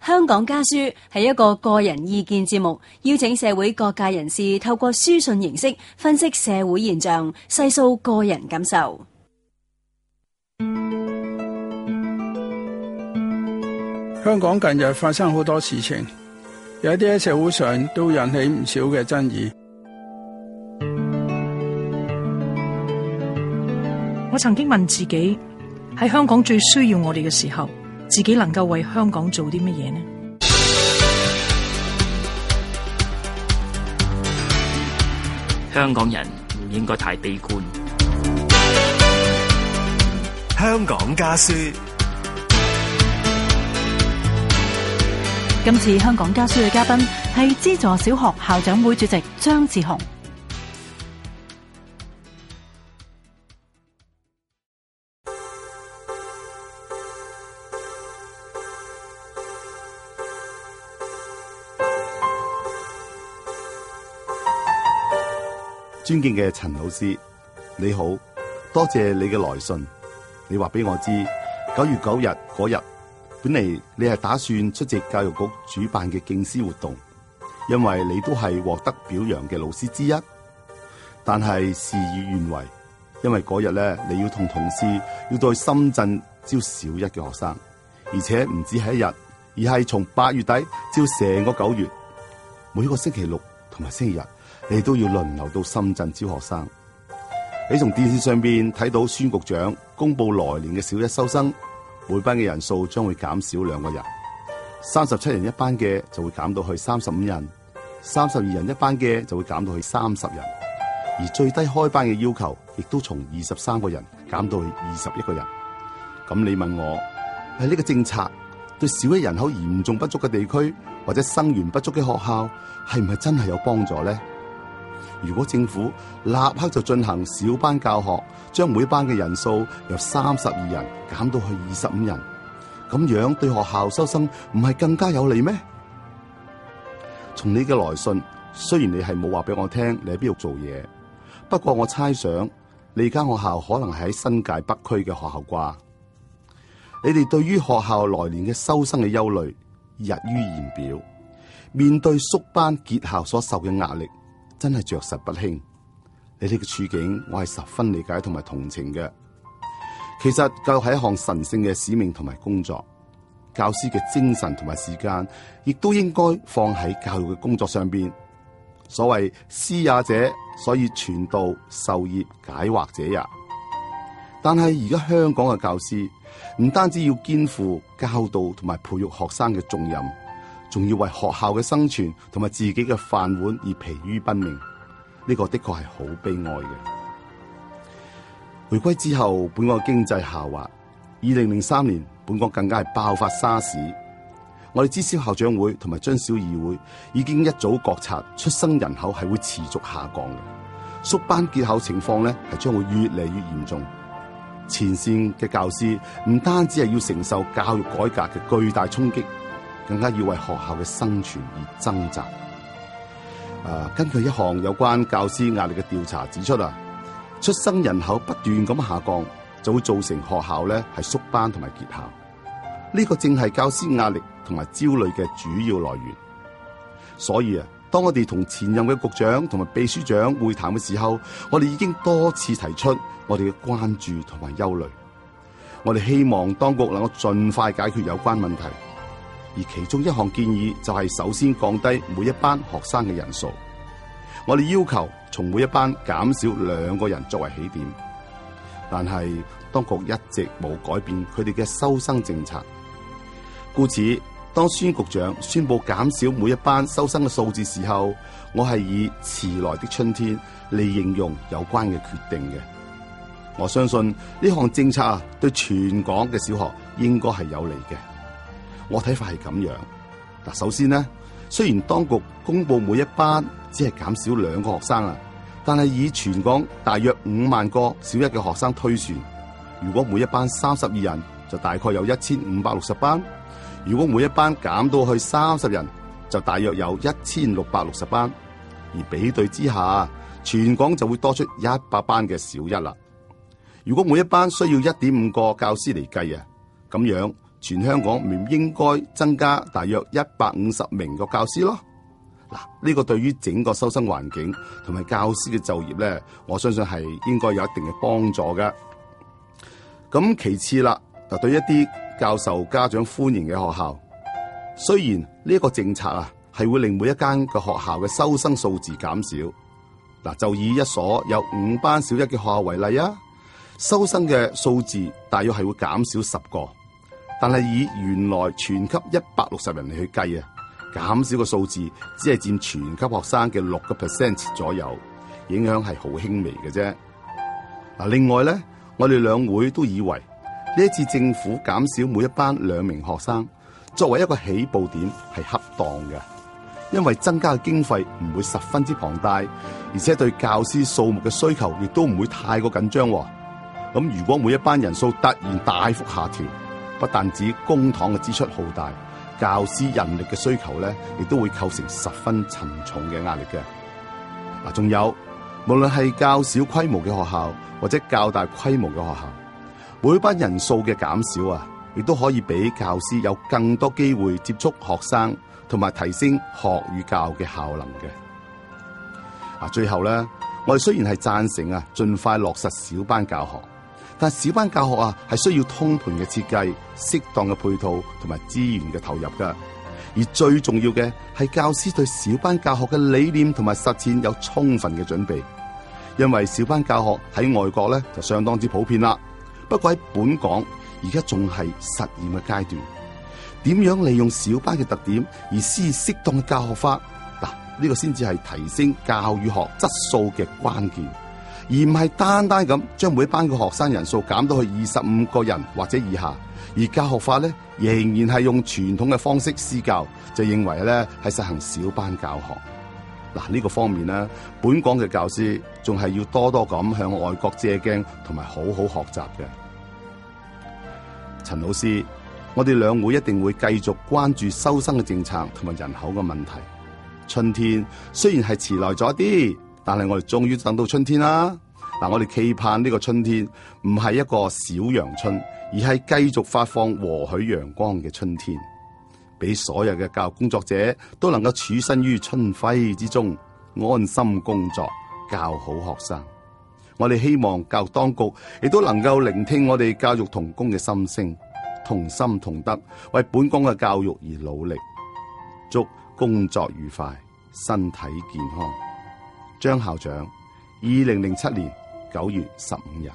香港家書係一個個人意見節目，邀請社會各界人士透過書信形式分析社會現象，細數個人感受。 香港近日發生好多事情，有啲喺社會上都引起唔少嘅爭議。 我曾經問自己，喺香港最需要我哋嘅時候，自己能夠為香港做啲乜嘢呢？ 香港人唔應該太悲觀。 香港家書。 今次香港家書嘅嘉賓係資助小學校長會主席張志雄。 尊敬嘅陳老師，你好，多謝你嘅來信。你話俾我知，9月9日嗰日，本嚟你係打算出席教育局主辦嘅敬師活動，因為你都係獲得表揚嘅老師之一。但係事與願違，因為嗰日咧你要同同事要到去深圳招小一嘅學生，而且唔止係一日，而係從8月底招成個9月，每個星期六同埋星期日，你都要輪流到深圳招學生。你從電視上邊睇到孫局長公布來年嘅小一收生，每班嘅人數將會減少2個人，37人一班嘅就會減到去35人，32人一班嘅就會減到去30人，而最低開班嘅要求亦都從23個人減到去21個人。咁你問我喺呢個政策對小一人口嚴重不足嘅地區或者生源不足嘅學校係唔係真係有幫助呢？如果政府立刻就進行小班教學，將每班嘅人數由32人減到去25人，咁樣對學校收生唔係更加有利咩？從你嘅來信，雖然你係冇話俾我聽你喺邊度做嘢，不過我猜想你間學校可能係喺新界北區嘅學校啩。你哋對於學校來年嘅收生嘅憂慮溢於言表，面對縮班結校所受嘅壓力，真係着實不輕。你哋嘅處境我係十分理解同埋同情嘅。其實教育係一項神聖嘅使命同埋工作，教師嘅精神同埋時間亦都應該放喺教育嘅工作上邊。所謂師也者，所以傳道授業解惑者也。但係而家香港嘅教師唔單止要肩負教導同埋培育學生嘅重任，仲要為學校嘅生存同埋自己嘅飯碗而疲於奔命，呢個的確係好悲哀嘅。回歸之後，本港嘅經濟下滑，2003年本港更加係爆發沙士。我哋知小校長會同埋津小議會已經一早覺察出生人口係會持續下降嘅，縮班結校情況咧係將會越嚟越嚴重。前線嘅教師唔單止係要承受教育改革嘅巨大衝擊，更加要為學校嘅生存而掙扎。根據一項有關教師壓力嘅調查指出出生人口不斷咁下降，就會造成學校咧係縮班同埋結校。呢個正係教師壓力同埋焦慮嘅主要來源。所以當我哋同前任嘅局長同埋秘書長會談嘅時候，我哋已經多次提出我哋嘅關注同埋憂慮。我哋希望當局能夠盡快解決有關問題。而其中一項建議就係首先降低每一班學生嘅人數。我哋要求從每一班減少2個人作為起點，但係當局一直冇改變佢哋嘅收生政策。故此，當孫局長宣布減少每一班收生嘅數字時候，我係以遲來的春天嚟形容有關嘅決定嘅。我相信呢項政策對全港嘅小學應該係有利嘅。我睇法係咁樣。首先呢，雖然當局公布每一班只係減少2個學生但係以全港大約5萬個小一嘅學生推算，如果每一班32人，就大概有1560班；如果每一班減到去30人，就大約有1660班。而比對之下，全港就會多出100班嘅小一啦。如果每一班需要1.5個教師嚟計咁樣全香港唔應該增加大約150名個教師咯。嗱，呢個對於整個收生環境同埋教師嘅就業咧，我相信係應該有一定嘅幫助嘅。咁其次啦，就對一啲較受家長歡迎嘅學校，雖然呢一個政策啊係會令每一間嘅學校嘅收生數字減少。嗱，就以一所有5班小一嘅學校為例啊，收生嘅數字大約係會減少10個，但係以原來全級160人嚟去計啊，減少嘅數字只係佔全級學生嘅6% 左右，影響係好輕微嘅啫。嗱，另外咧，我哋兩會都以為呢一次政府減少每一班2名學生，作為一個起步點係恰當嘅，因為增加嘅經費唔會十分之龐大，而且對教師數目嘅需求亦都唔會太過緊張。咁如果每一班人數突然大幅下調，不但止公帑嘅支出浩大，教師人力嘅需求咧，亦都會構成十分沉重嘅壓力嘅。嗱，仲有無論係較小規模嘅學校或者較大規模嘅學校，每班人數嘅減少啊，亦都可以俾教師有更多機會接觸學生，同埋提升學與教嘅效能嘅。最後咧，我哋雖然係贊成啊，盡快落實小班教學，但小班教學啊係需要通盤嘅設計、適當嘅配套同埋資源嘅投入噶。而最重要嘅係教師對小班教學嘅理念同埋實踐有充分嘅準備，因為小班教學喺外國咧就相當之普遍啦。不過喺本港而家仲係實驗嘅階段，點樣利用小班嘅特點而施適當嘅教學法？嗱，呢個先至係提升教育學質素嘅關鍵，而唔係單單咁將每班嘅學生人數減到去25個人或者以下，而教學法咧仍然係用傳統嘅方式施教，就認為咧係實行小班教學。嗱，呢個方面咧，本港嘅教師仲係要多多咁向外國借鏡，同埋好好學習嘅。陳老師，我哋兩會一定會繼續關注收生嘅政策同埋人口嘅問題。春天雖然係遲來咗啲，但係我哋終於等到春天啦。嗱，我哋期盼呢個春天唔係一個小陽春，而係繼續發放和煦陽光嘅春天，俾所有嘅教育工作者都能夠處身於春暉之中，安心工作，教好學生。我哋希望教育當局亦都能夠聆聽我哋教育同工嘅心聲，同心同德，為本港嘅教育而努力。祝工作愉快，身體健康。張校長，2007年9月15日。